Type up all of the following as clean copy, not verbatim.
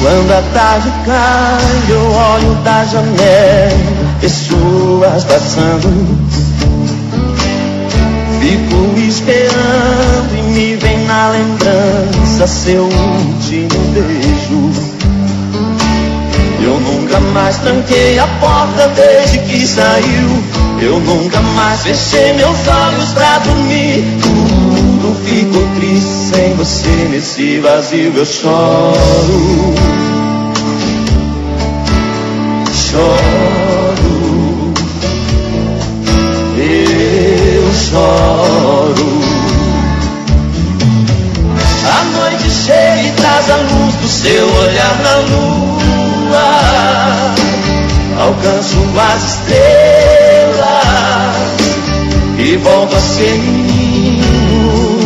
Quando a tarde cai, eu olho da janela, pessoas passando. Fico esperando e me vem na lembrança seu último beijo. Eu nunca mais tranquei a porta desde que saiu. Eu nunca mais fechei meus olhos pra dormir. Tudo ficou triste sem você, nesse vazio eu choro. Choro, eu choro. A noite chega e traz a luz do seu olhar na lua. Alcanço as estrelas e volto a ser menino.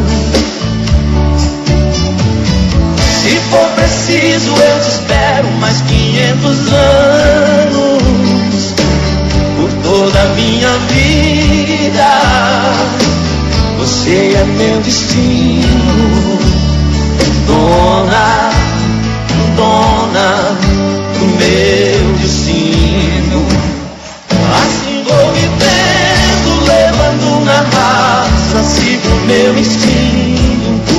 Se for preciso eu te espero mais 500 anos. Por toda a minha vida você é meu destino. Dona, dona do meu destino. Assim vou vivendo, levando na raça, sigo meu instinto.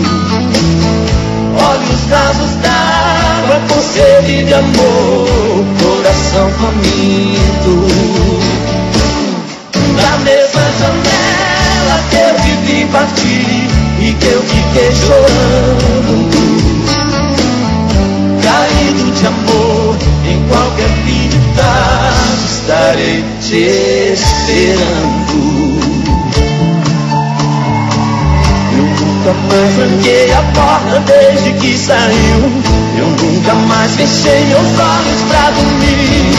Olhos rasos d'água com sede de amor, coração faminto. Da mesma janela que eu te vi partir e que eu fiquei chorando, caído de amor, em qualquer fim de tarde estarei te esperando. Eu nunca mais tranquei a porta desde que saiu. Eu nunca mais fechei meus olhos pra dormir.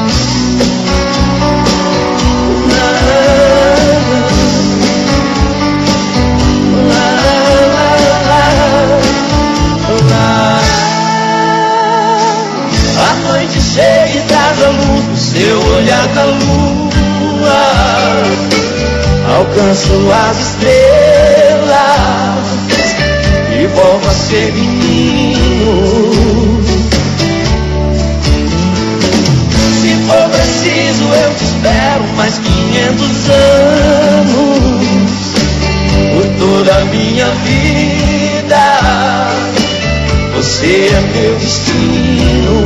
A noite chega e traz a luz do seu olhar da lua. Alcanço as estrelas e volto a ser menino. Se for preciso eu te espero mais 500 anos. Por toda a minha vida você é meu destino.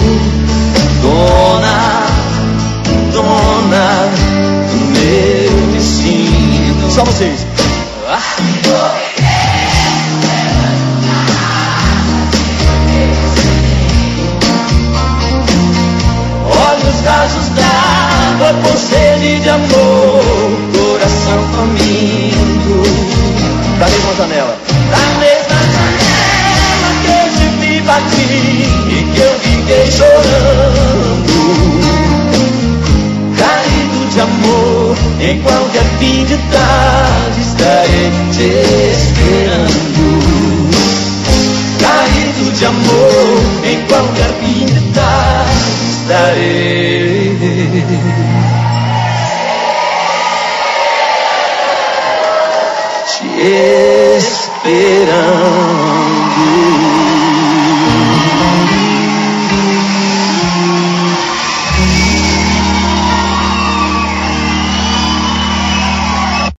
Dona, dona do meu destino. Só vocês. Olhos rasos d'água com sede de amor, coração faminto. Da mesma janela. Da mesma janela que eu te vi partir e que eu fiquei chorando, caído de amor, em qualquer fim de tarde estarei te esperando. Caído de amor, em qualquer fim de tarde estarei te esperando.